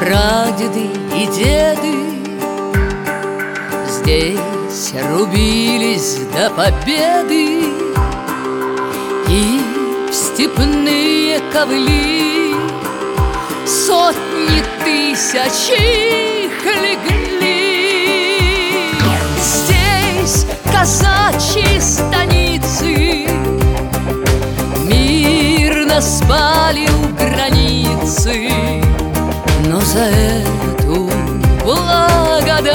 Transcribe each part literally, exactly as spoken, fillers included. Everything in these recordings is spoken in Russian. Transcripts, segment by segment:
прадеды и деды здесь рубились до победы, и в степные ковыли сотни тысяч их легли. Здесь казачьи станицы мирно спали у границы, но за эту благодать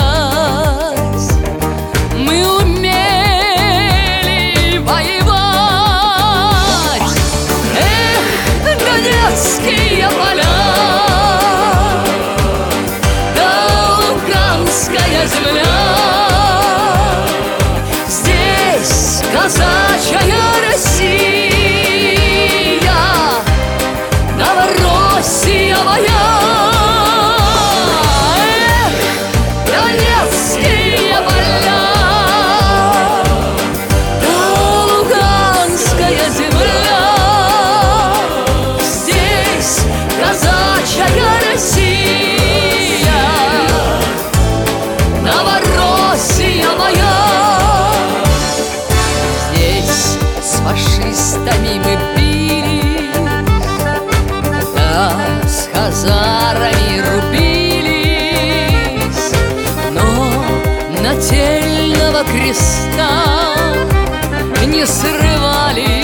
мы умели воевать. Эх, донецкие поля, да луганская земля, здесь казачья Россия, Новороссия моя. Фашистами мы бились, да с хазарами рубились, но нательного креста не срывали